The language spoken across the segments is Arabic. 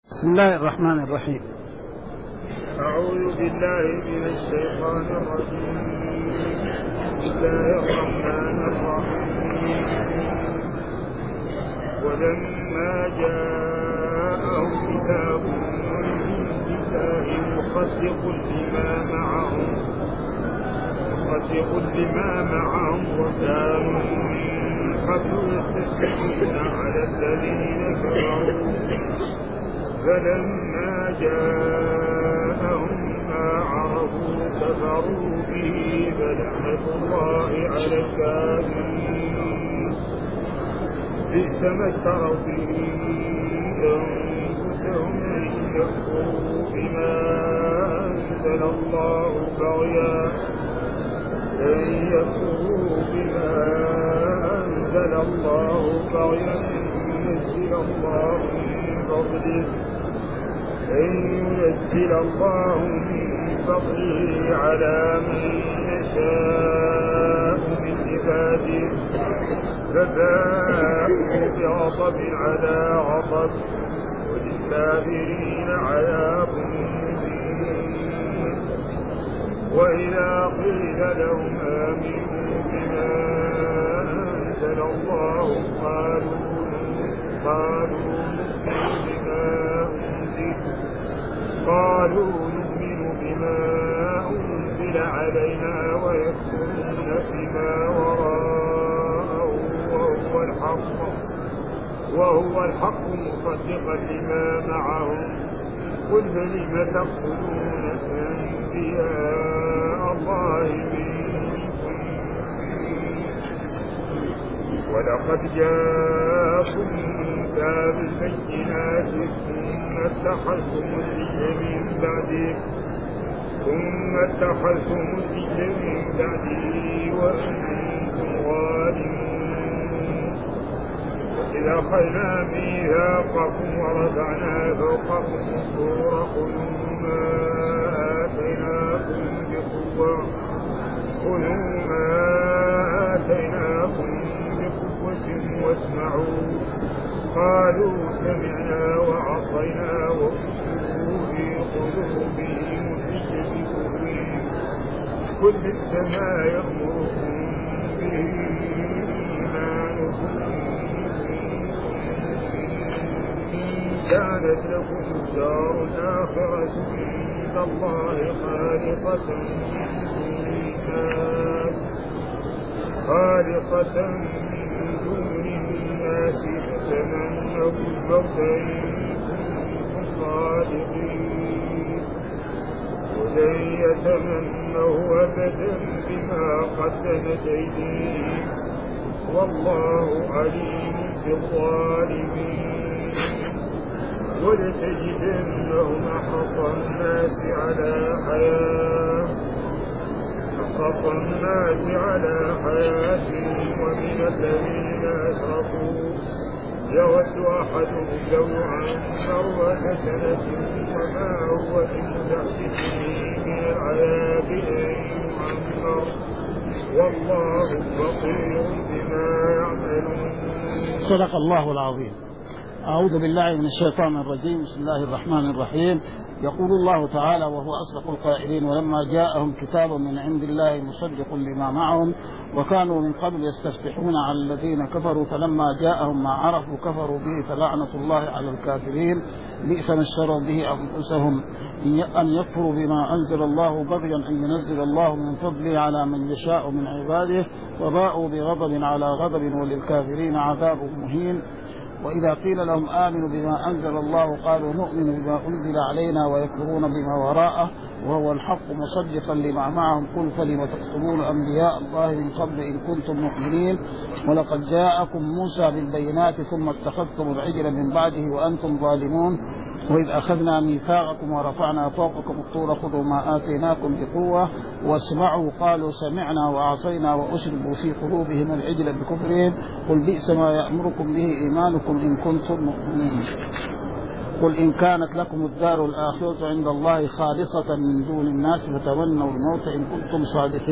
بسم الله الرحمن الرحيم. أعوذ بالله من الشيطان الرجيم. بسم الله الرحمن الرحيم. ولما جاءهم كتاب من الله مصدق لما معهم وكانوا من قبل يستفتحون على الذين كفروا فلما جاءهم ما عرفوا كفروا به فلعنة الله على الكافرين. بئس ما اشتروا به أنفسهم أن يكفروا بما أنزل الله بغيا أن ينزل الله من فضله على من يشاء من عباده فباءوا بغضب على غضب وللكافرين عذاب مهين. وإذا قيل لهم آمنوا بما أنزل الله قالوا نؤمن بما أنزل علينا ويكفرون بما وراءه وهو الحق مصدقا لما معهم. قل فلم تقتلون أنبياء الله من ولقد جاءكم موسى بالبينات ثم اتخذتم العجل من بعده وأنتم ظالمون. وإذا أخذنا ميثاقكم ورفعنا فوقكم الطور خذوا ما آتيناكم بقوة واسمعوا. قالوا سمعنا وعصينا وأشركوا في قلوبهم العجل بكفرهم. قل بئس ما يأمركم به إيمانكم إن كانت لكم الدار الآخرة عند الله خالصة من دون الناس فتمنوا الموت إن كنتم صادقين. ولن يتمنوا أبدا بما قدمت أيديهم والله عليم بالظالمين. ولتجدنهم أحرص الناس على حياة ومن الذين أشركوا يود أحدهم لو عمر سنة وما هو بمزحزحه من العذاب أن يعمر والله بصير بما يعملون. صدق الله العظيم. أعوذ بالله من الشيطان الرجيم. بسم الله الرحمن الرحيم. يقول الله تعالى وهو أصدق القائلين: ولما جاءهم كتاب من عند الله مصدق لما معهم وكانوا من قبل يستفتحون على الذين كفروا فلما جاءهم ما عرفوا كفروا به فلعنة الله على الكافرين. بئس ما اشتروا به أنفسهم أن يكفروا بما أنزل الله بغيا أن ينزل الله من فضله على من يشاء من عباده وباءوا بغضب على غضب وللكافرين عذاب مهين. وإذا قيل لهم آمنوا بما أنزل الله قالوا نؤمن بما أنزل علينا ويكفرون بما وراءه وهو الحق مصدقا لما معهم. قل فلم تقتلون أنبياء الله من قبل إن كنتم مؤمنين ولقد جاءكم موسى بالبينات ثم اتخذتم العجل من بعده وأنتم ظالمون. وإذ أخذنا ميثاقكم ورفعنا فوقكم الطور خذوا ما آتيناكم بقوة واسمعوا. قالوا سمعنا وعصينا وأشربوا في قلوبهم العجل بكفرهم. قل بئس ما يأمركم به إيمانكم إن كنتم مؤمنين. قل إن كانت لكم الدار الآخرة عند الله خالصة من دون الناس فتمنوا الموت إن كنتم صادقين.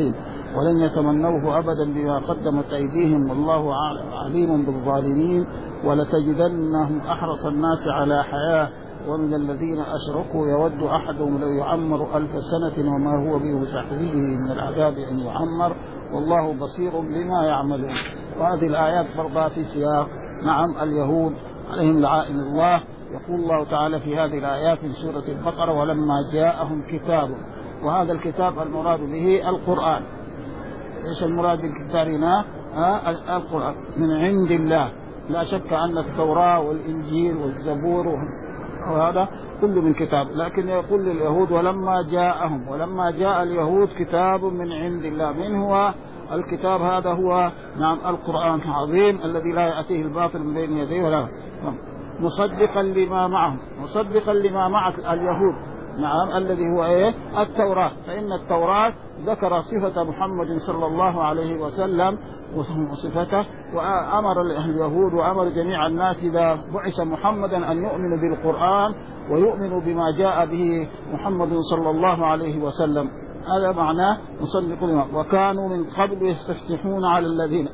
ولن يتمنوه أبدا بما قدمت أيديهم والله عليم بالظالمين ولتجدنهم أحرص الناس على حياة ومن الذين أشركوا يود أحدهم لو يعمر 1000 سنة وما هو بمزحزحه من العذاب أن يعمر والله بصير بما يعملون. وهذه الآيات برضها في سياق اليهود عليهم لعائن الله. يقول الله تعالى في هذه الآيات في سورة البقرة ولما جاءهم كتاب، وهذا الكتاب المراد به القرآن. إيش المراد بالكتاب هنا؟ القرآن من عند الله، لا شك أن التوراة والإنجيل والزبور وهذا كله من كتاب، لكن يقول لليهود ولما جاء اليهود كتاب من عند الله. من هو الكتاب؟ هذا هو القرآن العظيم الذي لا يأتيه الباطل من بين يديه ولا مصدقا لما مع اليهود الذي هو التوراة. فإن التوراة ذكر صفة محمد صلى الله عليه وسلم وصفته، وأمر اليهود وأمر جميع الناس إذا بعث محمدا أن يؤمنوا بالقرآن ويؤمنوا بما جاء به محمد صلى الله عليه وسلم. هذا معناه مصدق لما. وكانوا من قبل يستفتحون على الذين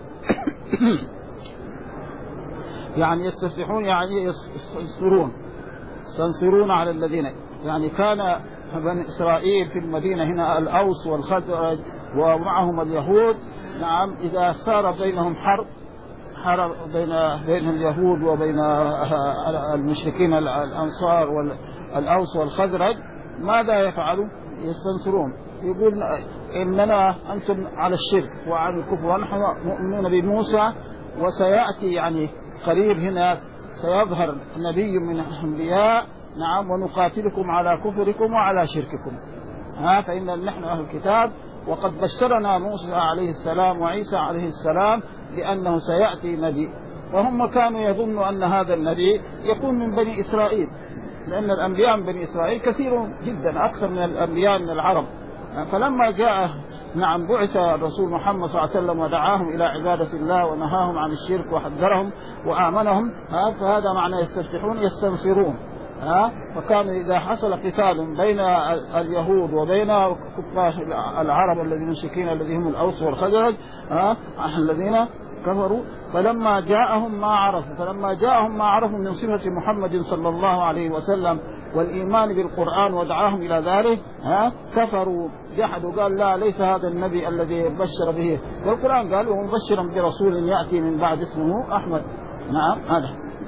يعني يستفتحون يعني يستنصرون على الذين، يعني كان بني إسرائيل في المدينة هنا الأوس والخزرج ومعهم اليهود. إذا صار بينهم حرب بين اليهود وبين المشركين الأنصار والأوس والخزرج، ماذا يفعلوا؟ يستنصرون، يقول إننا أنتم على الشرك وعلى الكفر ونحن مؤمنون بموسى، وسيأتي يعني قريب هنا سيظهر نبي من الأنبياء ونقاتلكم على كفركم وعلى شرككم. فإن نحن أهل الكتاب وقد بشرنا موسى عليه السلام وعيسى عليه السلام بأنه سيأتي نبي، وهم كانوا يظنوا أن هذا النبي يكون من بني إسرائيل، لأن الأنبياء من بني إسرائيل كثير جدا أكثر من الأنبياء من العرب. فلما جاء بعث الرسول محمد صلى الله عليه وسلم ودعاهم إلى عبادة الله ونهاهم عن الشرك وحذرهم وآمنهم، فهذا معنى يستفتحون يستنصرون. فكان إذا حصل قتال بين اليهود وبين كفار العرب الذين مشركين الذين هم الأوس والخزرج الذين كفروا، فلما جاءهم ما عرفوا من صفة محمد صلى الله عليه وسلم والإيمان بالقرآن ودعاهم إلى ذلك كفروا جحدوا، قال لا ليس هذا النبي الذي بشر به، والقرآن قال ومبشرا برسول يأتي من بعد اسمه أحمد. هذا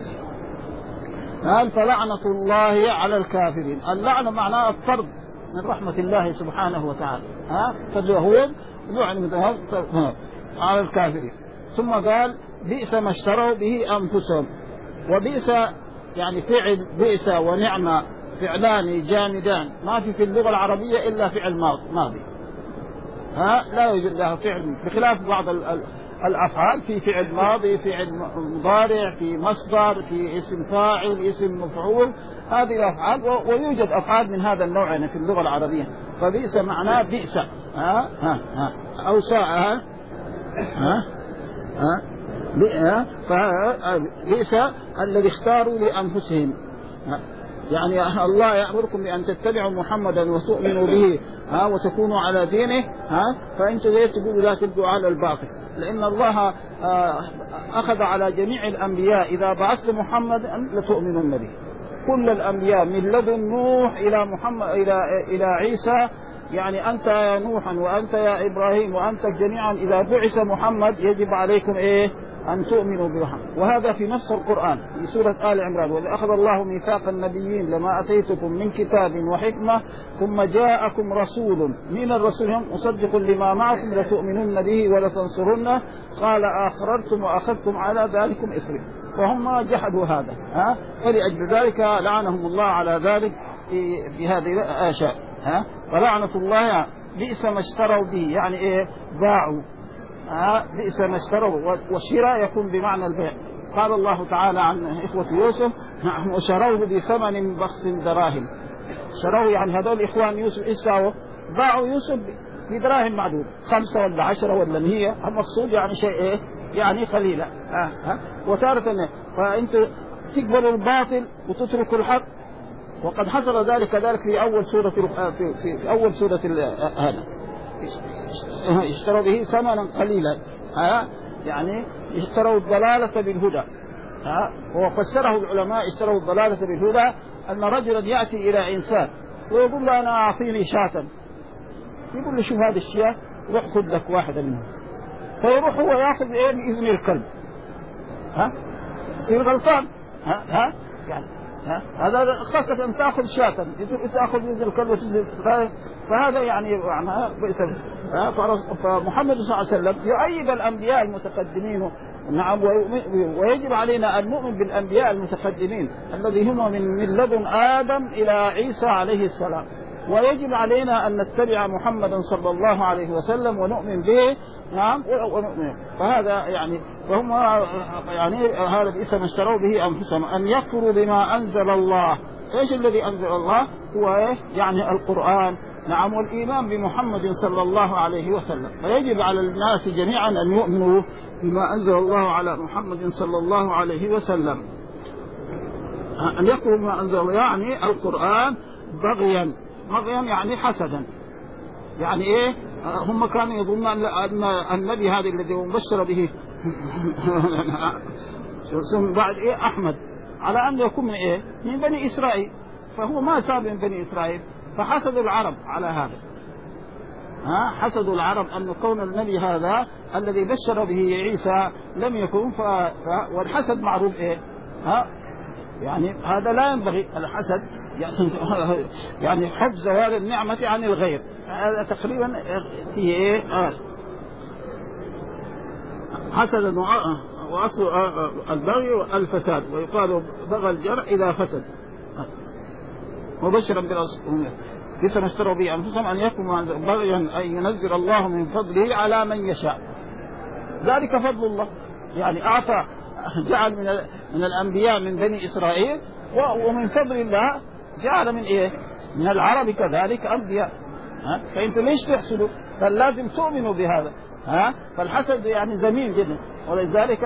قال فلعنة الله على الكافرين. اللعنة معناها الطرد من رحمة الله سبحانه وتعالى. فاليهود لعن على الكافرين. ثم قال بئس ما اشتروا به أنفسهم. وبئس يعني فعل بئس ونعمة فعلان جامدان، ما في اللغة العربية إلا فعل ماضي. لا يوجد لها فعل، بخلاف بعض الأفعال في فعل ماضي، فعل مضارع، في مصدر، في اسم فاعل، اسم مفعول، هذه الأفعال. ويوجد أفعال من هذا النوع يعني في اللغة العربية. فبئس معناه بئس أو ساء فبئس الذي اختاروا لأنفسهم. يعني الله يأمركم بأن تتبعوا محمدا وتؤمنوا به وتكونوا على دينه، فأنتم تقولوا لا تبقوا على الباطل، لأن الله أخذ على جميع الأنبياء إذا بعثت محمدا لتؤمنون به. كل الأنبياء من لدن نوح إلى محمد إلى عيسى، يعني أنت يا نوح وأنت يا إبراهيم وأنت جميعا إذا بعث محمد يجب عليكم أن تؤمنوا بمحمد. وهذا في نفس القرآن في سورة آل عمران: وإذ أخذ الله ميثاق النبيين لما أتيتكم من كتاب وحكمة ثم جاءكم رسول من الرسول مصدق لما معكم لتؤمنن به ولتنصرنه قال أقررتم وأخذتم على ذلكم إصري. وهم جحدوا هذا ولأجل ذلك لعنهم الله على ذلك في هذه الأشياء. فلعنة الله بئس ما اشتروا به، يعني باعوا. بئس ما اشتروا، والشراء يكون بمعنى البيع. قال الله تعالى عن إخوة يوسف: وشروه بثمن بخس دراهم. شروه يعني هذول إخوان يوسف إيش ساووا؟ باعوا يوسف بدراهم معدود، 5 ولا 10 ولا 100. المقصود يعني شيء يعني قليلا. وتارة فأنت تقبل الباطل وتترك الحق، وقد حصل ذلك في أول سورة هذا اشتروا به ثمنا قليلا، يعني اشتروا الضلالة بالهدى. وفسره العلماء اشتروا الضلالة بالهدى أن رجلا يأتي إلى إنسان ويقول له أنا أعطيني شاة، يقول له شوف هذه الشياه روح خذ لك واحدة منها، فيروح هو يأخذ بإذن الكلب، يصير غلطان. يعني هذا خاصة أن تأخذ شاة تأخذ بإذن الكلب، فهذا يعني فمحمد صلى الله عليه وسلم يؤيد الأنبياء المتقدمين. نعم، ويجب علينا أن نؤمن بالأنبياء المتقدمين الذي هم من لدن آدم إلى عيسى عليه السلام، ويجب علينا أن نتبع محمدا صلى الله عليه وسلم ونؤمن به. نعم، ونؤمن. فهذا يعني وهم يعني هذا الاسم اشتروا به أنفسهم أن يكفروا بما أنزل الله. إيش الذي أنزل الله؟ هو يعني القرآن. نعم، والإيمان بمحمد صلى الله عليه وسلم. فيجب على الناس جميعا أن يؤمنوا بما أنزل الله على محمد صلى الله عليه وسلم، أن يكفروا بما أنزل الله يعني القرآن بغيا يعني حسدا. يعني إيه؟ هم كانوا يظنون أن النبي هذا الذي مبشر به بعد إيه أحمد على أن يكون من إيه؟ من بني إسرائيل، فهو ما صار من بني إسرائيل، فحسدوا العرب على هذا. حسدوا العرب أن كون النبي هذا الذي بشر به عيسى لم يكن، والحسد معروف إيه؟ يعني هذا لا ينبغي الحسد، يعني حب زوال النعمة عن الغير. هذا تقريبا في إيه؟ حسد وأصل البغي الفساد، ويقال بغى الجرع إذا فسد. مبشرا بالرسول بئس ما اشتروا به أنفسهم أن يكونوا بغيا أن ينزل الله من فضله على من يشاء، ذلك فضل الله. يعني أعطى جعل من الأنبياء من بني إسرائيل، ومن فضل الله جعل من إيه؟ من العرب كذلك أنبياء. فأنتم ليش تحسدوا؟ فلازم تؤمنوا بهذا. فالحسد يعني ذميم جدا، ولذلك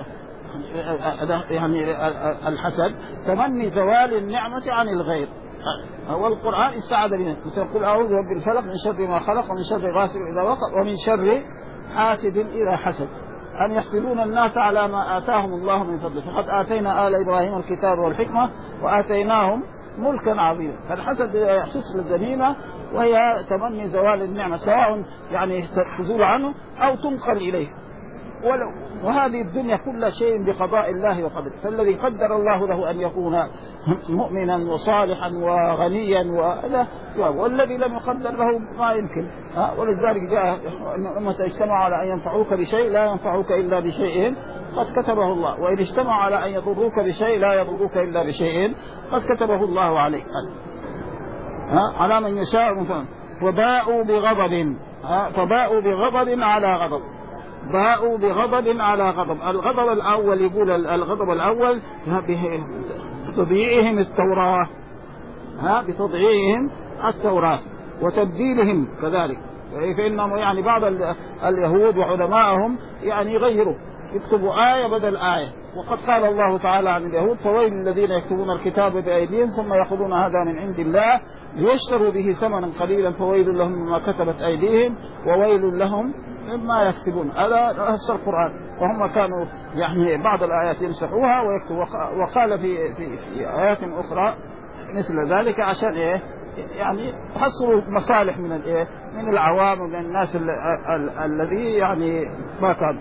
يعني الحسد تمني زوال النعمة عن الغير. والقرآن استعاذ بنا، يقول أعوذ برب الفلق من شر ما خلق ومن شر غاسق إذا وقب ومن شر حاسد إذا حسد، أن يحسدون الناس على ما آتاهم الله من فضله، فقد آتينا آل إبراهيم الكتاب والحكمة وآتيناهم ملكا عظيما. فالحسد يحس بالذميمة، وهي تمني زوال النعمة، سواء يعني تزول عنه أو تنقل إليه. وهذه الدنيا كل شيء بقضاء الله وقدره، فالذي قدر الله له أن يكون مؤمنا وصالحا وغنيا والذي لم يقدر له ما يمكن. ولذلك جاء أن الأمة اجتمعوا على أن ينفعوك بشيء لا ينفعوك إلا بشيء قد كتبه الله، وإن اجتمعوا على أن يضروك بشيء لا يضروك إلا بشيء قد كتبه الله عليك على من يشاء. وباءوا بغضب، فباءوا بغضب على غضب، باءوا بغضب على غضب. الغضب الأول يقول الغضب الأول بتضييعهم التوراة، بتضييعهم التوراة وتبديلهم كذلك. فإنهم يعني بعض اليهود وعلمائهم يعني يغيروا، يكتبوا آية بدل آية. وقد قال الله تعالى عن اليهود فويل الذين يكتبون الكتاب بأيديهم ثم يأخذون هذا من عند الله ليشتروا به ثمنا قليلا فويل لهم مما كتبت أيديهم وويل لهم مما يكسبون. هذا نص القرآن. وهم كانوا يعني بعض الآيات يمسحوها ويكتبوا. وقال في آيات أخرى مثل ذلك عشان إيه؟ يعني تحصلوا مصالح من الإيه؟ من العوام ومن الناس الذي يعني ما كان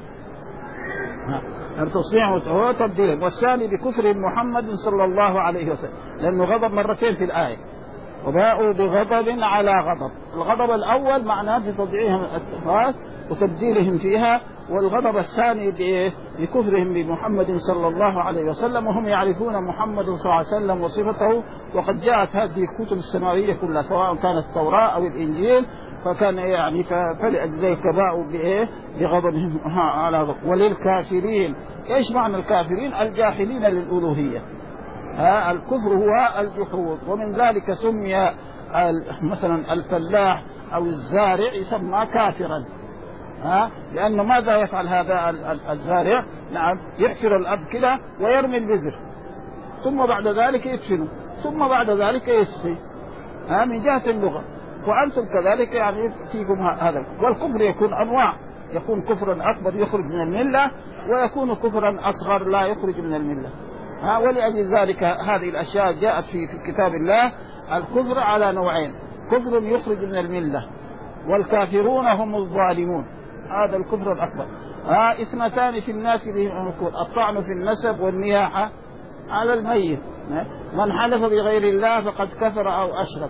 تصنيع وتبديل. والثاني بكفر محمد صلى الله عليه وسلم، لأنه غضب مرتين في الآية. وباءوا بغضب على غضب. الغضب الأول معناه بتضييعهم التوراة وتبديلهم فيها، والغضب الثاني بكفرهم بمحمد صلى الله عليه وسلم، وهم يعرفون محمد صلى الله عليه وسلم وصفته. وقد جاءت هذه الكتب السماوية كلها سواء كانت التوراة أو الإنجيل، فكان يعني فلأجل باءوا بغضبهم على غضب. وللكافرين، إيش معنى الكافرين؟ الجاحدين للألوهية. الكفر هو الجحود، ومن ذلك سمي مثلا الفلاح أو الزارع يسمى كافرا، لأنه ماذا يفعل هذا الزارع؟ نعم، يحفر الأرض كده ويرمي البذر، ثم بعد ذلك يدفنه، ثم بعد ذلك يسقي، من جهة اللغة. وأنتم كذلك يعني فيكم هذا. والكفر يكون أنواع، يكون كفرا أكبر يخرج من الملة، ويكون كفرا أصغر لا يخرج من الملة. ولأجل ذلك هذه الأشياء جاءت في كتاب الله. الكفر على نوعين: كفر يخرج من الملة، والكافرون هم الظالمون، هذا الكفر الأكبر. اثنتان في الناس بهم الكفر: الطعن في النسب والنياحة على الميت. من حلف بغير الله فقد كفر أو أشرك.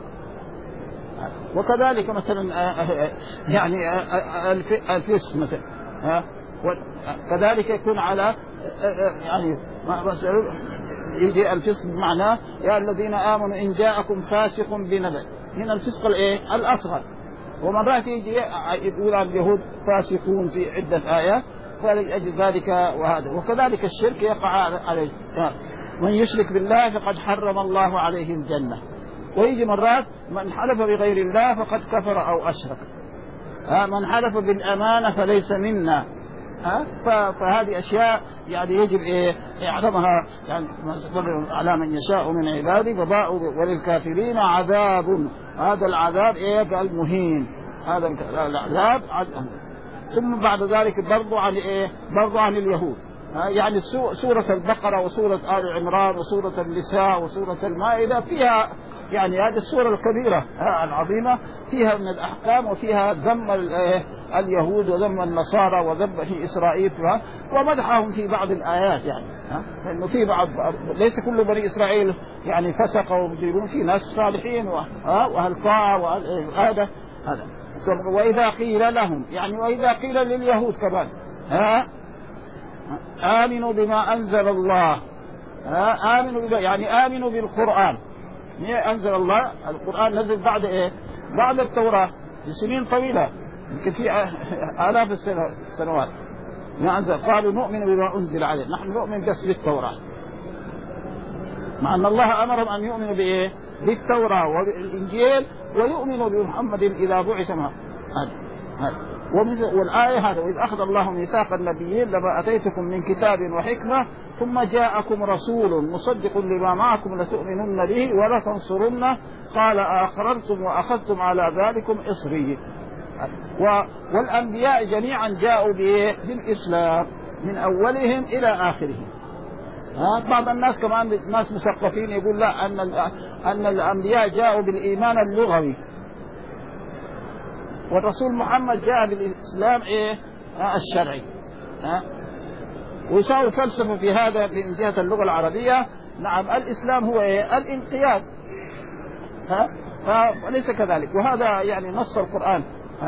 وكذلك مثلا يعني الفسق مثلا، كذلك يكون على يعني يجي الفسق بمعنى يا الذين آمنوا إن جاءكم فاسق بنبأ. هنا الفسق الأصغر. ومرات يجي يقول عن اليهود فاسقون في عدة آيات، فلأجل ذلك وهذا. وكذلك الشرك يقع عليه: من يشرك بالله فقد حرم الله عليه الجنة. ويجي مرات من حلف بغير الله فقد كفر أو أشرك. من حلف بالأمانة فليس منا. فهذه أشياء يعني يجب يعلمها يعني على من يشاء من عباده. وللكافرين عذاب، هذا العذاب المهين، هذا العذاب. ثم بعد ذلك برضو عن اليهود. يعني سورة البقرة وسورة آل عمران وسورة النساء وسورة المائدة فيها يعني هذه السورة الكبيرة العظيمة فيها من الأحكام، وفيها ذم اليهود وذم النصارى وذم بني إسرائيل ومدحهم في بعض الآيات. يعني لأنه في بعض، ليس كل بني إسرائيل يعني فسقوا ومجرمون، في ناس صالحين وأهل طاعة وهذا. وإذا قيل لهم يعني وإذا قيل لليهود كمان آمنوا بما أنزل الله، يعني آمنوا بالقرآن. أنزل الله القرآن نزل بعد بعد التوراة بسنين طويلة، يمكن في آلاف السنوات. قالوا نؤمن بما أنزل عليه، نحن نؤمن بس بالتوراة، مع أن الله أمرهم أن يؤمنوا بالتوراة وبالإنجيل ويؤمنوا بمحمد إذا بعث معه. والآية هذا: وإذ أخذ الله ميثاق النبيين لما أتيتكم من كتاب وحكمة ثم جاءكم رسول مصدق لما معكم لتؤمنن به ولا تنصرنه قال أقررتم وأخذتم على ذلكم إصري. والأنبياء جميعا جاءوا بالإسلام من أولهم إلى آخرهم. بعض الناس كمان ناس مثقفين يقول لا أن الأنبياء جاءوا بالإيمان اللغوي، والرسول محمد جاء بالإسلام الشرعي. ويساوي فلسفة في هذا من جهة اللغة العربية. نعم الإسلام هو الانقياد، وليس كذلك. وهذا يعني نص القرآن.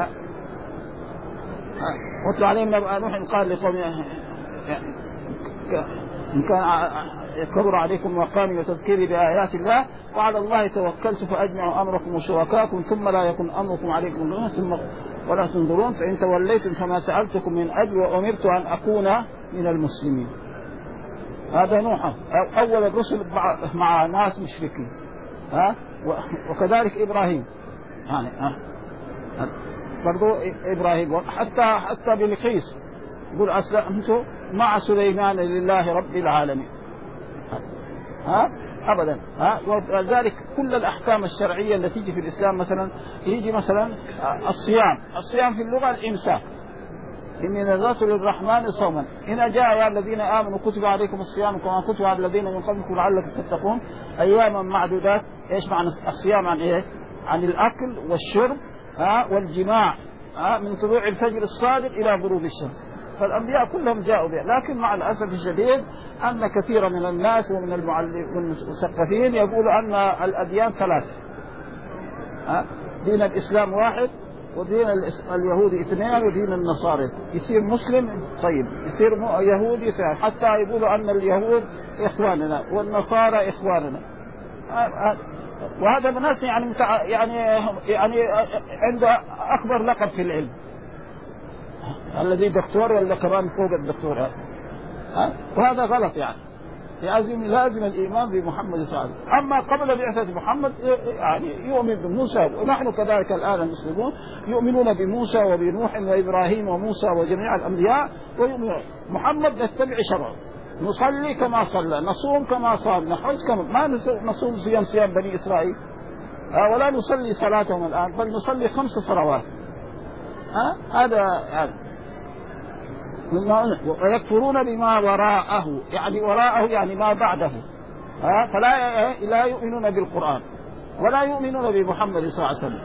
واتل عليهم نبأ نوح قال لقومه إن كان كبر عليكم مقامي وتذكيري بآيات الله وعلى الله توكلت فأجمعوا أمركم وشركاكم ثم لا يكن أمركم عليكم غمة ثم ولا تنظرون فإن توليتم فما سألتكم من أجل وأمرت أن أكون من المسلمين. هذا نوح أول الرسل مع ناس مشركين. وكذلك إبراهيم يعني برضو إبراهيم حتى بلقيس يقول أسلمت مع سليمان لله رب العالمين. أبدا. وذلك كل الأحكام الشرعية التي تيجي في الإسلام مثلا يجي مثلا الصيام في اللغة الإمساك، إني نذرت للرحمن صوما. هنا جاء يا الذين آمنوا كتب عليكم الصيام كما كتب على الذين من قبلكم لعلكم تتقون أياما معدودات. إيش معنى الصيام؟ عن عن الأكل والشرب والجماع من طلوع الفجر الصادق إلى غروب الشمس. فالأنبياء كلهم جاءوا به، لكن مع الأسف الشديد أن كثير من الناس ومن المثقفين يقولوا أن الأديان ثلاث. دين الإسلام واحد، ودين اليهود اثنين، ودين النصارى. يصير مسلم طيب، يصير يهودي حتى يقولوا أن اليهود إخواننا والنصارى إخواننا. وهذا الناس يعني عنده أكبر لقب في العلم، الذي دكتور ولا كمان فوق الدكتور. وهذا غلط. يعني لازم الإيمان بمحمد صلى الله عليه وسلم. أما قبل بعثة محمد يعني يؤمن بموسى، ونحن كذلك الآن المسلمون يؤمنون بموسى وبنوح وإبراهيم وموسى وجميع الأنبياء، ويؤمنون محمد نتبع شرعه، نصلي كما صلى، نصوم كما صام، نحج كما ما نصوم صيام بني إسرائيل. ولا نصلي صلاتهم الآن بل نصلي 5 صلوات. هذا يعني ويكفرون بما وراءه، يعني وراءه يعني ما بعده، فلا لا يؤمنون بالقرآن ولا يؤمنون بمحمد صلى الله عليه وسلم.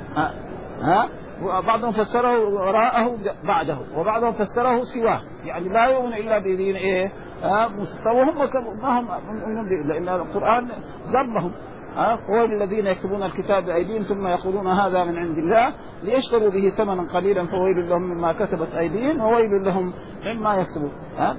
وبعضهم فسره وراءه بعده، وبعضهم فسره سواه، يعني لا يؤمن إلا بدين وهم ما هم مؤمنون، لأن القرآن ذمهم. هو الذين يكتبون الكتاب بأيديهم ثم يقولون هذا من عند الله ليشتروا به ثمنا قليلا فويل لهم مما كتبت أيديهم وويل لهم مما يكسبون.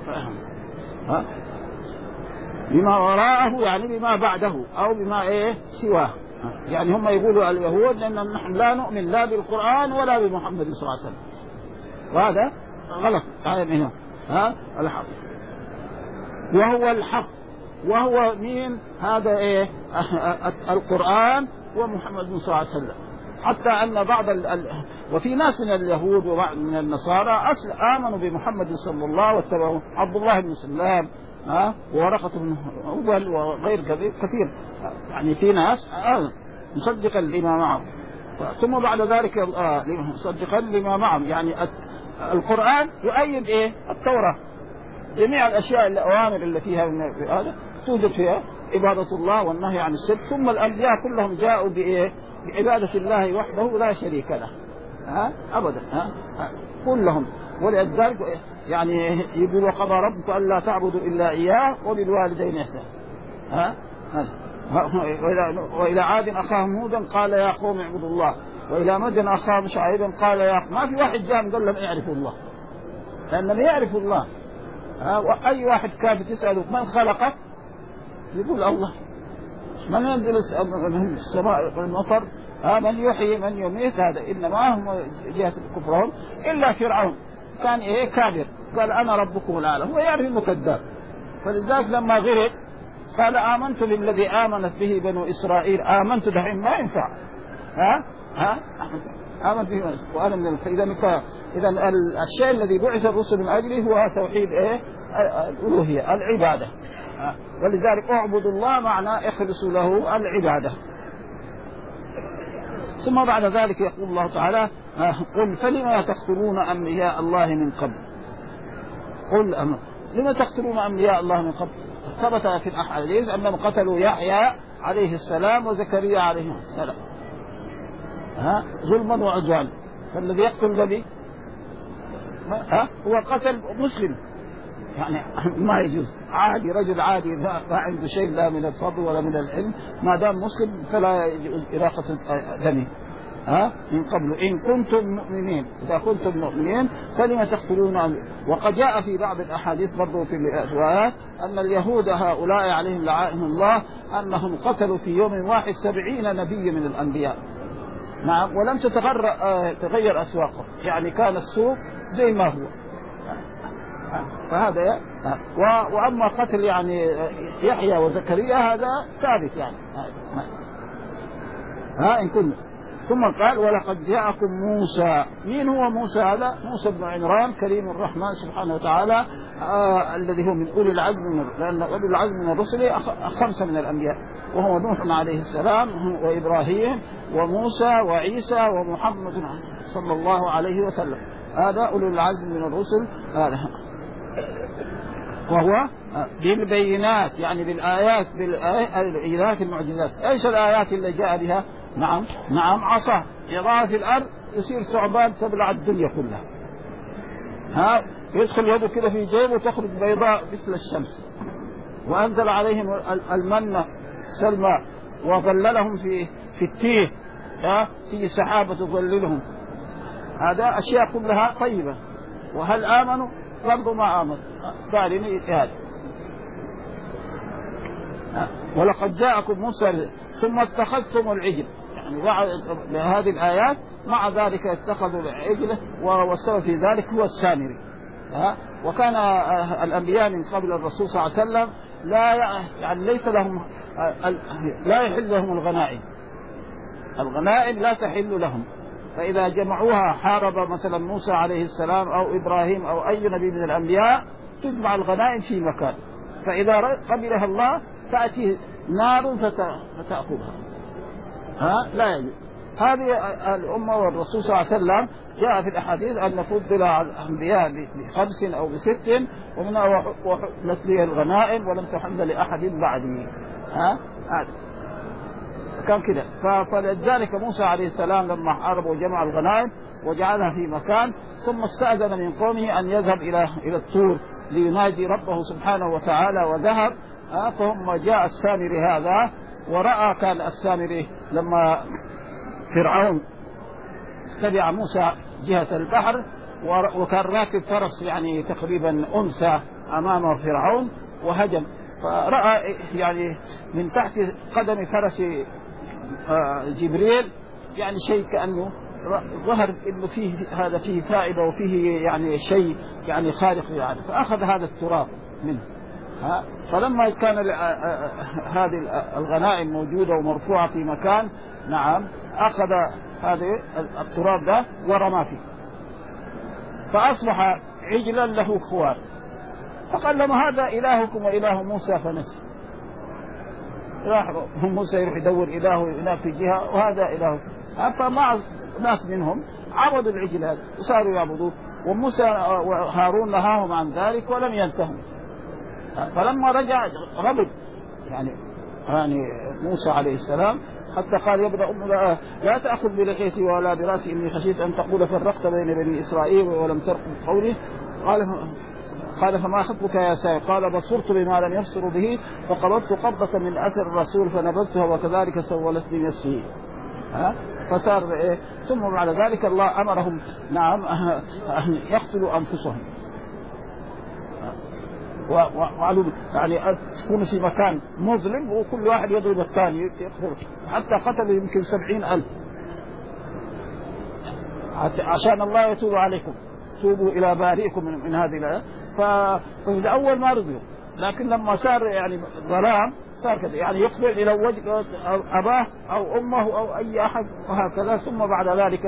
بما وراءه يعني بما بعده أو بما سواه. يعني هم يقولوا اليهود لأن نحن لا نؤمن لا بالقرآن ولا بمحمد صلى الله عليه وسلم، وهذا غلط. الحق وهو الحق، وهو مين هذا القرآن ومحمد صلى الله عليه وسلم. حتى أن بعض وفي ناس من اليهود وبعض من النصارى آمنوا بمحمد صلى الله عليه وسلم واتبعوه، عبد الله بن سلام وورقة بن نوفل وغير كثير، يعني في ناس مصدقا لما معهم، ثم بعد ذلك مصدقا لما معهم. يعني القرآن يؤيد التوراة، جميع الأشياء الأوامر اللي فيها هذا توجد فيها عبادة الله والنهي عن الشرك. ثم الأنبياء كلهم جاءوا بعبادة الله وحده لا شريك له أبدا كلهم. ولذلك يعني يقول وقضى ربك ألا تعبدوا إلا إياه وبالوالدين إحسانا. وإلى عاد أخاهم هودا قال يا قوم اعبدوا الله، وإلى مدين أخاهم شعيبا قال يا قوم. ما في واحد جاء قال لهم اعرفوا الله، لأنهم يعرفوا الله. وأي واحد كان تسأله من خلقك يقول الله. من ينزل السماء والمطر من يحيي من يميت، هذا إنما هم جهة كفرهم. إلا فرعون كان كافر قال أنا ربكم الأعلى، هو يعرف إنه كذاب. فلذلك لما غرق قال آمنت بالذي آمنت به بنو إسرائيل، آمنت دحين ما ينفع آمنت به وأنا من إذا الشيء الذي بعث الرسل من أجله هو توحيد الألوهية العبادة. ولذلك اعبدوا الله معنى اخلصوا له العبادة. ثم بعد ذلك يقول الله تعالى قل فلما تقتلون أنبياء الله من قبل. قل لما تقتلون أنبياء الله من قبل؟ ثبت في الأحاديث أنهم قتلوا يحيى عليه السلام وزكريا عليه السلام ظلما وعدوانا. فالذي يقتل نبي هو قتل مسلم، يعني ما يجوز. عادي رجل عادي ما عنده شيء لا من الفضل ولا من العلم، ما دام مسلم فلا يجوز إراقة دمه من قبل إن كنتم مؤمنين. إذا كنتم مؤمنين فلما تقتلون. وقد جاء في بعض الأحاديث برضو في الروايات أن اليهود هؤلاء عليهم لعنهم الله أنهم قتلوا في يوم واحد 70 نبي من الأنبياء. نعم، ولم تتغير أسواقهم، يعني كان السوق زي ما هو. فهذا وأما قتل يعني يحيى وزكريا هذا ثابت يعني إن كنا. ثم قال ولقد جاءكم موسى. مين هو موسى هذا؟ موسى بن عمران كريم الرحمن سبحانه وتعالى الذي هو من أولي العزم لأن أولي العزم من الرسل 5 من الأنبياء، وهو نوح عليه السلام وإبراهيم وموسى وعيسى ومحمد صلى الله عليه وسلم. هذا أولي العزم من الرسل وهو بالبينات يعني بالآيات المعجزات. ايش الآيات اللي جاء بها؟ نعم عصا يضعها في الأرض يصير ثعبان تبلع الدنيا كلها. يدخل يده كده في جيبه وتخرج بيضاء مثل الشمس. وأنزل عليهم المن السلمى وظللهم في التيه في سحابة تظللهم. هذا أشياء كلها طيبة. وهل آمنوا؟ برضو ما آمنوا. قالين هذا ولقد جاءكم موسى ثم اتخذتم العجل. يعني بعد هذه الآيات مع ذلك اتخذوا العجل والسبب في ذلك هو السامري. وكان الأنبياء من قبل الرسول صلى الله عليه وسلم يعني ليس لهم لا يحل لهم الغنائم لا تحل لهم. فإذا جمعوها حارب مثلا موسى عليه السلام أو إبراهيم أو أي نبي من الأنبياء تجمع الغنائم في مكان، فإذا قبلها الله تأتي نار فتأخذها. لا يجوز. هذه الأمة والرسول صلى الله عليه وسلم جاء في الأحاديث أن فضل على الأنبياء ب5 أو ب6 ومنها وحلت لي الغنائم ولم تحل لأحد بعدي. كان كده. فلذلك موسى عليه السلام لما حارب وجمع الغنائم وجعلها في مكان ثم استأذن من قومه أن يذهب إلى الطور ليناجي ربه سبحانه وتعالى وذهب. فهم جاء السامري هذا ورأى كان السامري لما فرعون تبع موسى جهة البحر وكان راكب فرس يعني تقريبا أنثى أمام فرعون وهجم، فرأى يعني من تحت قدم فرس جبريل يعني شيء كأنه ظهر إنه فيه فائدة وفيه يعني شيء يعني خارق يعني، فأخذ هذا التراب منه. فلما كان هذه الغنائم موجودة ومرفوعة في مكان أخذ هذا التراب ده ورمى فيه فأصبح عجلا له خوار. فقال لما هذا إلهكم وإله موسى فنسي. راح موسى يروح يدور إلهه هناك في جهة وهذا إله. فمع ناس منهم عبدوا العجل هذا وصاروا يعبدوه، وموسى وهارون نهاهم عن ذلك ولم ينتهوا. فلما رجع غضب يعني موسى عليه السلام حتى قال يا ابن أم لا تأخذ بلحيتي ولا براسي إني خشيت أن تقول فرقت بين بني إسرائيل ولم ترقب قولي. قال فما خطبك يا سائل؟ قال بصرت بما لم يبصروا به فقبضت قبضة من أثر الرسول فنبذتها وكذلك سولت لي نفسي. فصار ثم بعد ذلك الله أمرهم أن يقتلوا أنفسهم وعلوا يعني تكون في مكان مظلم وكل واحد يضرب الثاني يقتل، حتى قتلوا يمكن 70,000 عشان الله يتوب عليكم، توبوا إلى بارئكم من هذه الآية. ففي الأول ما رضيوا، لكن لما صار يعني ظلام صار كذا يعني يقبل إلى وجه أباه أو أمه أو أي أحد وهكذا. ثم بعد ذلك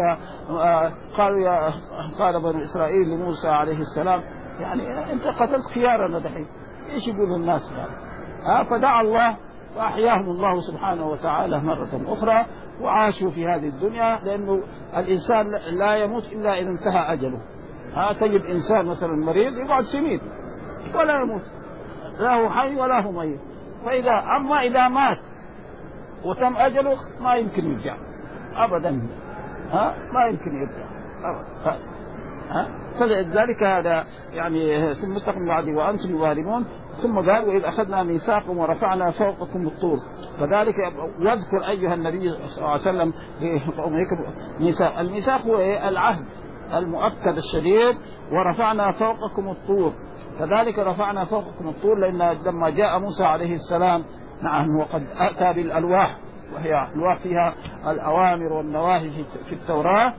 قال بنو إسرائيل لموسى عليه السلام يعني أنت قتلت خيارنا دحين إيش يقول الناس يعني؟ فدعا الله فأحياهم الله سبحانه وتعالى مرة أخرى وعاشوا في هذه الدنيا، لأنه الإنسان لا يموت إلا إذا انتهى أجله. تجد إنسان مثلا مريض يقعد سنين ولا يموت، لا هو حي ولا هو ميت. أما إذا مات وتم أجله ما يمكن يرجع أبدا، ما يمكن يرجع أبدا. فلذلك هذا يعني ثم اتقوا بعدي وأنتم ظالمون. ثم قال وإذ أخذنا ميثاقكم ورفعنا فوقكم الطور. فذلك يذكر أيها النبي صلى الله عليه وسلم الميثاق هو العهد المؤكد الشديد. ورفعنا فوقكم الطور، كذلك رفعنا فوقكم الطور لأن لما جاء موسى عليه السلام وقد أتى بالألواح وهي ألواح فيها الأوامر والنواهي في التوراة.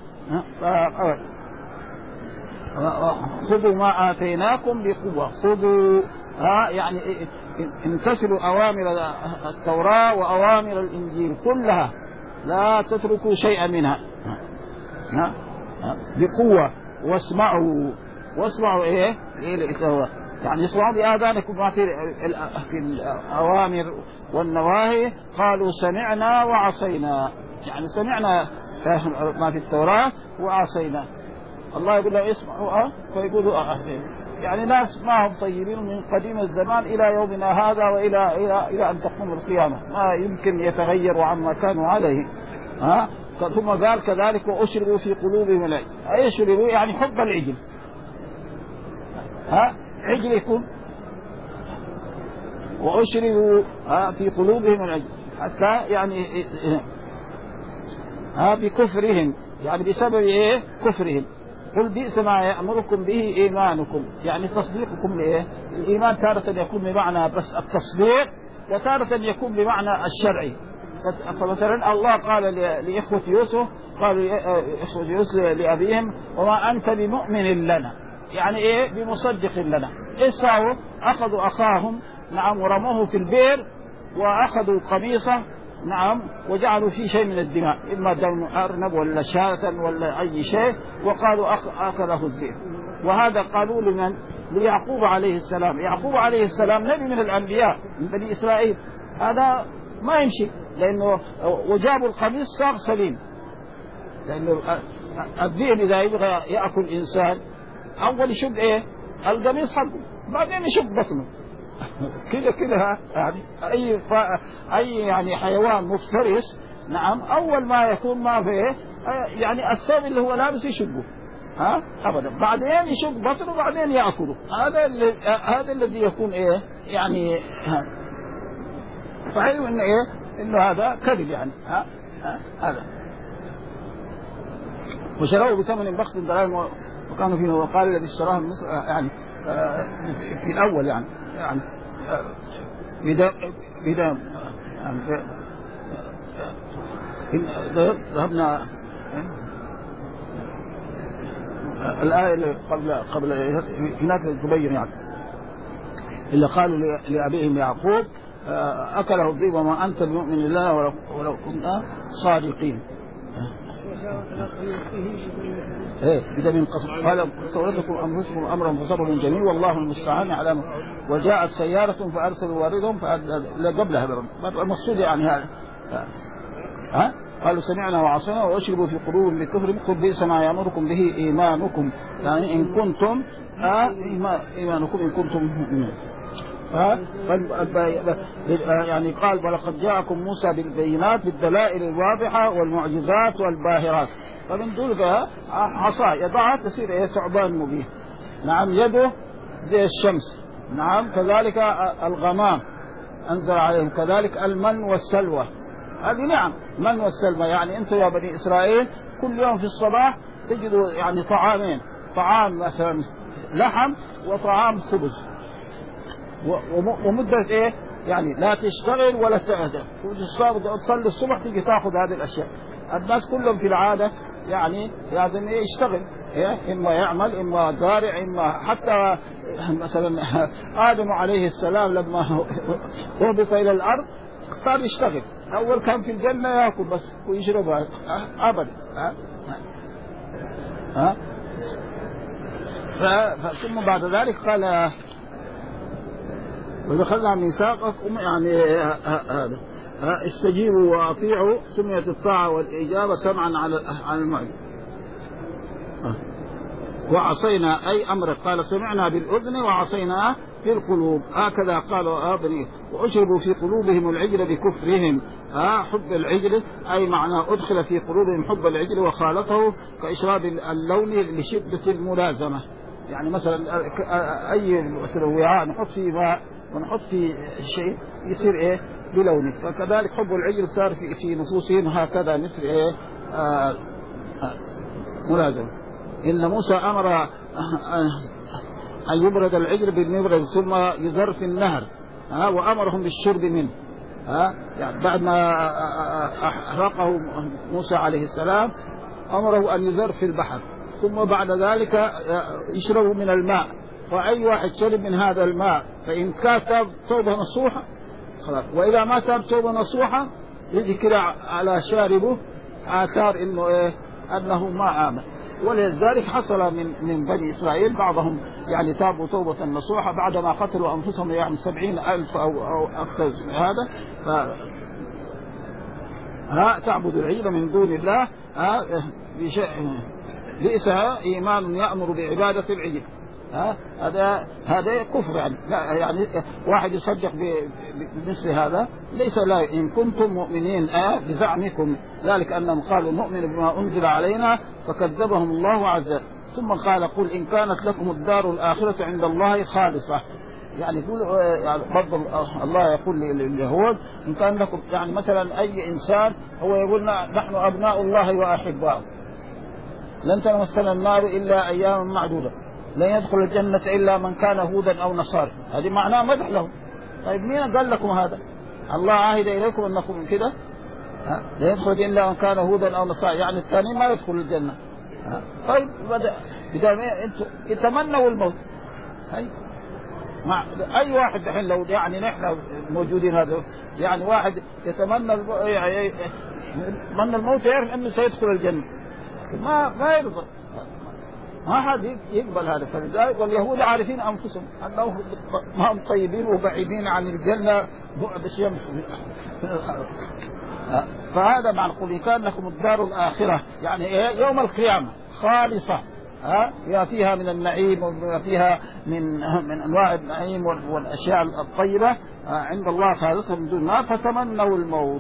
خذوا ما آتيناكم بقوة، خذوا يعني امتثلوا أوامر التوراة وأوامر الإنجيل كلها لا تتركوا شيئا منها بقوة. واسمعوا إيه يعني اسمعوا بآذانكم ما في الأوامر والنواهي. قالوا سمعنا وعصينا، يعني سمعنا ما في التوراة وعصينا. الله يقول له اسمعوا فيقولوا يعني ناس ما هم طيبين من قديم الزمان إلى يومنا هذا وإلى أن تقوم القيامة، ما يمكن يتغيروا عما كانوا عليه. ثم قال كذلك وأشربوا في قلوبهم العجل. أي يشربوا يعني حب العجل، عجلكم وأشربوا في قلوبهم العجل حتى يعني بكفرهم، يعني بسبب كفرهم. قل بئس ما يأمركم به إيمانكم، يعني تصديقكم الإيمان تارة يكون بمعنى بس التصديق وتارة يكون بمعنى الشرعي. فمثلا الله قال لإخوة يوسف، قال إخوة يوسف لأبيهم وما أنت بمؤمن لنا، يعني بمصدق لنا. ساووا أخذوا أخاهم ورموه في البئر وأخذوا قميصه وجعلوا فيه شيء من الدماء، إما دم أرنب ولا شاة ولا أي شيء، وقالوا أكله الذئب. وهذا قالوا لمن؟ ليعقوب عليه السلام. يعقوب عليه السلام نبي من الأنبياء من بني إسرائيل، هذا ما يمشي، لأنه وجابوا القميص صار سليم، لأنه الذئب إذا يبغى يأكل إنسان أول يشق إيه القميص حقه، بعدين يشق بطنه كده يعني أي يعني حيوان مفترس نعم أول ما يكون ما فيه يعني الثوب اللي هو لابس يشقه أبدا، بعدين يشق بطنه بعدين يأكله. هذا الذي يكون إيه يعني صحيح إنه إيه إنه هذا كذب يعني هذا. وشروه بثمن بخس دراهم وكانوا فيه، وقال الذي اشتراه يعني في الأول يعني بدأ ذهبنا الآية اللي قبل هناك تبين يعني اللي قالوا لأبيهم يعقوب أكله الذئب وما أنت بمؤمن الله ولو كنا صادقين. بدأ من قصر قال سولتكم أنفسكم أمرا فصبر جميل والله المستعان على وجاءت سيارة فأرسلوا واردهم قبلها المقصود يعني هذا قالوا سمعنا وعصينا وأشربوا في قلوبهم بكفر قل بئس ما يأمركم به إيمانكم، يعني إن كنتم إيمانكم إن كنتم مؤمنين. يعني قال ولقد جاءكم موسى بالبينات بالدلائل الواضحة والمعجزات والباهرات، فمن دولها عصا يضعها تصير إيه ثعبان مبين، نعم يده زي الشمس، نعم كذلك الغمام أنزل عليهم، كذلك المن والسلوى. هذه نعم من والسلوى، يعني أنتم يا بني إسرائيل كل يوم في الصباح تجدوا يعني طعامين، طعام مثلا لحم وطعام خبز، ومدة إيه يعني لا تشتغل ولا تهدى، تصلي الصبح تيجي تأخذ هذه الأشياء. الناس كلهم في العادة يعني لازم يشتغل، إما يعمل إما زارع إما حتى مثلا آدم عليه السلام لما هبط إلى الأرض اختار يشتغل، أول كان في الجنة يأكل بس ويشرب أبدا ثم بعد ذلك قال ودخلنا ميثاقكم يعني هذا استجيبوا واطيعوا، سميت الطاعه والاجابه سمعا على المعين. وعصينا اي امر قال سمعنا بالاذن وعصينا في القلوب، هكذا قالوا ابني واشربوا في قلوبهم العجل بكفرهم حب العجل اي معناه ادخل في قلوبهم حب العجل وخالطه كاشراب اللون لشده الملازمه. يعني مثلا اي مثلا وعاء نحط فيه ماء ونحط فيه شيء يصير ايه بلونه، فكذلك حب العجل صار في نفوسهم هكذا مثل ايه ملازمه. ان موسى امر ان يبرد العجل بالمبرد ثم يذر في النهر وامرهم بالشرب منه يعني بعد ما احرقه موسى عليه السلام امره ان يذر في البحر، ثم بعد ذلك يشربوا من الماء، فأي واحد شرب من هذا الماء فإن كان توبة نصوحة خلاص، وإذا ما تاب توبة نصوحة يجي كده على شاربه آثار إنه إيه أنه ما آمن. ولذلك حصل من بني إسرائيل بعضهم يعني تابوا توبة نصوحة بعدما قتلوا أنفسهم يعني 70,000 أو أكثر من هذا. تعبد العجل من دون الله ليس إيمان يأمر بعبادة العجل. هذا كفر يعني. لا يعني واحد يصدق بمثل هذا ليس لا. إن كنتم مؤمنين بزعمكم ذلك أنهم قالوا نؤمن بما أنزل علينا فكذبهم الله عز وجل، ثم قال قل إن كانت لكم الدار الآخرة عند الله خالصة. يعني يقول يعني برضه الله يقول لليهود إن كان لكم يعني مثلا أي إنسان هو يقول نحن أبناء الله وأحباؤه لن تمسنا النار إلا أيام معدودة لن يدخل الجنة إلا من كان هودا أو نصارى. هذه معناه مدح لهم. طيب مين قال لكم هذا؟ الله عاهد إليكم أنكم كده لا يدخل إلا من كان هودا أو نصارى، يعني الثاني ما يدخل الجنة. طيب بدأ يتمنوا الموت. أي واحد الحين لو يعني نحن موجودين هذا يعني واحد يتمنى الموت يعرف أنه سيدخل الجنة ما يرضى، ما حد يقبل هذا. فلذلك واليهود عارفين أنفسهم أنهم ما هم طيبين وبعيدين عن الجنة بعد الشمس. فهذا معنى قل كان لكم الدار الآخرة، يعني إيه؟ يوم القيامة خالصة، فيها فيها من النعيم وفيها فيها من أنواع النعيم والأشياء الطيبة عند الله خالصة من دون نار، فتمنوا الموت.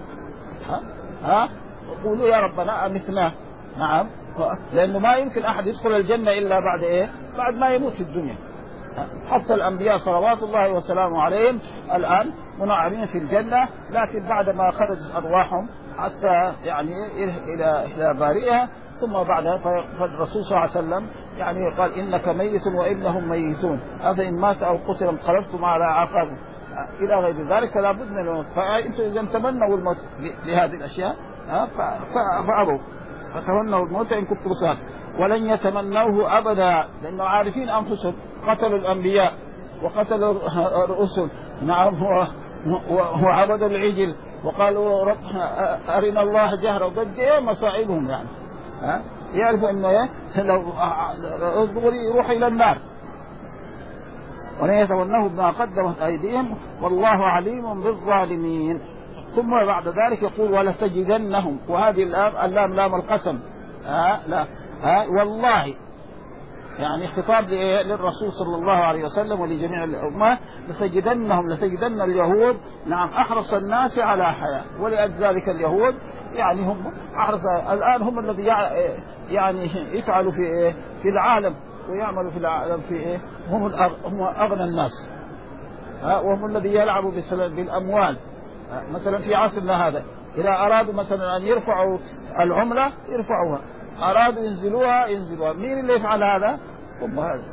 وقولوا يا ربنا أمتنا. نعم، لأنه ما يمكن أحد يدخل الجنة إلا بعد إيه؟ بعد ما يموت في الدنيا. حتى الأنبياء صلوات الله وسلامه عليهم الآن منعمين في الجنة، لكن بعد ما خرجت أرواحهم حتى يعني إلى بارئها، ثم بعدها فالرسول صلى الله عليه وسلم يعني قال إنك ميت وإنهم ميتون، أفإن مات أو قتل انقلبتم على أعقابكم إلى غير ذلك، فلا بد من الموت. فأنتم إذا تمنوا الموت لهذه الأشياء فأبوا، فتمنوا الموت إن كنتم صادقين، ولن يتمنوه أبدا، لأنه عارفين أنفسهم قتلوا الأنبياء وقتلوا الرسل. نعم، وعبدوا العجل وقالوا رب أرنا الله جهرا، وقد إيه مصائبهم يعني. يعرفوا إنه لو يروح إلى النار، ولن يتمنوه بما قدمت أيديهم والله عليم بالظالمين. ثم بعد ذلك يقول ولتجدنهم، وهذه اللام لام القسم. لا والله، يعني خطاب للرسول صلى الله عليه وسلم ولجميع الأمة. لتجدن اليهود نعم أحرص الناس على حياة، ولذلك اليهود يعني هم أحرص الآن، هم الذي يعني يفعلوا في العالم ويعملوا في العالم في هم أغنى الناس، وهم الذي يلعبوا بالأموال. مثلا في عصرنا هذا إذا أرادوا مثلا أن يرفعوا العملة يرفعوها، أرادوا ينزلوها. مين اللي يفعل هذا؟ هم هذا.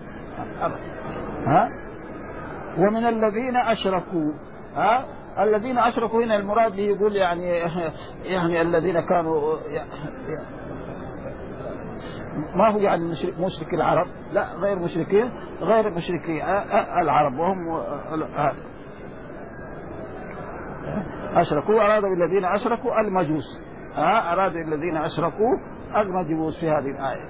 ومن الذين أشركوا. الذين أشركوا هنا المراد به يقول يعني الذين كانوا ما هو يعني مشرك العرب، لا غير مشركي العرب، وهم أشركوا. أرادوا الذين أشركوا المجوس، أرادوا الذين أشركوا المجوس في هذه الآية.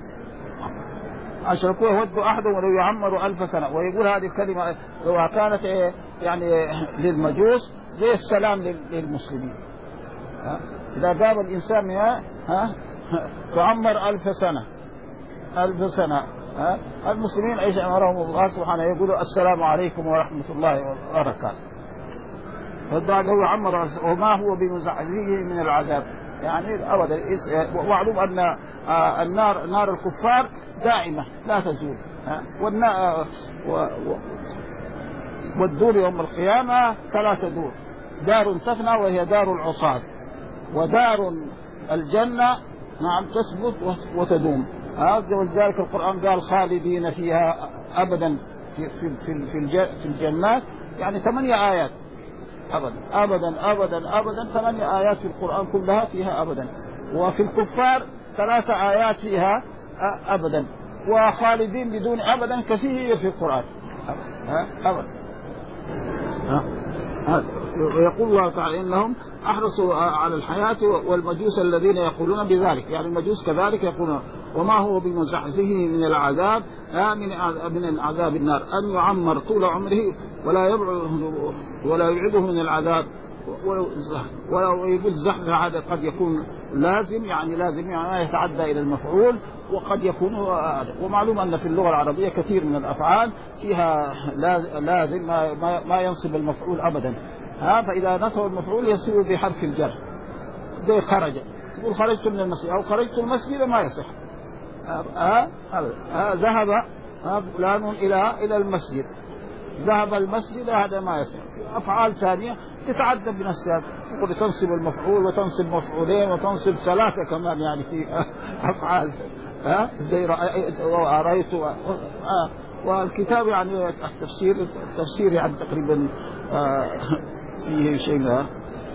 أشركوا يود أحدهم ولو يعمر 1000 سنة، ويقول هذه الكلمة لو كانت يعني للمجوس زي السلام للمسلمين. إذا قال الإنسان تعمر 1000 سنة، المسلمين ايش امرهم الله سبحانه يقولوا السلام عليكم ورحمة الله وبركاته. فالدعاء هو عمر وما هو بمزعزعه من العذاب، يعني ابدا. ومعلوم ان نار الكفار دائمة لا تزول، والدور يوم القيامة 3 دور: دار تفنى وهي دار العصاة، ودار الجنة نعم تثبت وتدوم. ولذلك القرآن قال خالدين فيها أبدا في الجنات، يعني 8 آيات أبدا 8 آيات في القرآن كلها فيها أبدا. وفي الكفار 3 آيات فيها أبدا، وخالدين بدون أبدا كثير في القرآن أبدا. ويقول الله تعالى إنهم أحرصوا على الحياة، والمجوس الذين يقولون بذلك، يعني المجوس كذلك يقولون وما هو بمزحزحه من العذاب من عذاب النار أن يعمر طول عمره ولا يبعده من العذاب. ولو يقول زحزح هذا قد يكون لازم يعني يتعدى إلى المفعول، وقد يكون ومعلوم أن في اللغة العربية كثير من الأفعال فيها لازم ما ينصب المفعول أبدا. فإذا نصب المفعول يصير بحرف الجر، زي خرج، تقول خرجت من المسجد أو خرجت المسجد ما يصح. ذهب فلان إلى المسجد، ذهب المسجد، هذا ما يصح. أفعال ثانية تتعدى بنفسها، تقول تنصب المفعول وتنصب مفعولين وتنصب 3 كمان، يعني في أفعال زي رأيت والكتاب يعني التفسير يعني تقريبا فيه شيء.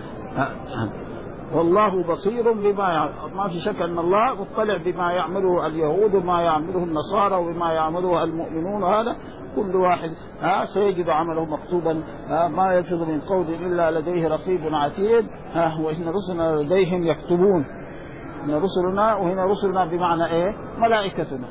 والله بصير بما يعمل، ما في شك أن الله مطلع بما يعمله اليهود وما يعمله النصارى وبما يعمله المؤمنون، وهذا كل واحد سيجد عمله مكتوبا، ما يلفظ من قول إلا لديه رقيب عتيد. وإن رسلنا لديهم يكتبون، إن رسلنا، وهنا رسلنا بمعنى ملائكتنا.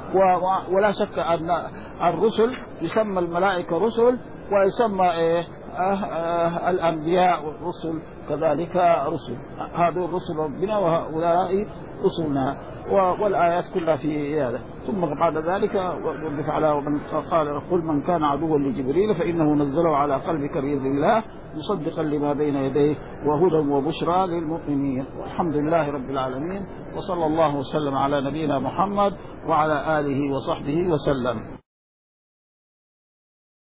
ولا شك أن الرسل يسمى الملائكة رسل، ويسمى الأنبياء والرسل كذلك رسل، هذول رسل ربنا وهؤلاء رسلنا، والآيات كلها في هذا. ثم بعد ذلك وقف على ومن قال قل من كان عدوا لجبريل فإنه نزله على قلبك بإذن الله مصدقا لما بين يديه وهدى وبشرى للمؤمنين. والحمد لله رب العالمين، وصلى الله وسلم على نبينا محمد وعلى آله وصحبه وسلم.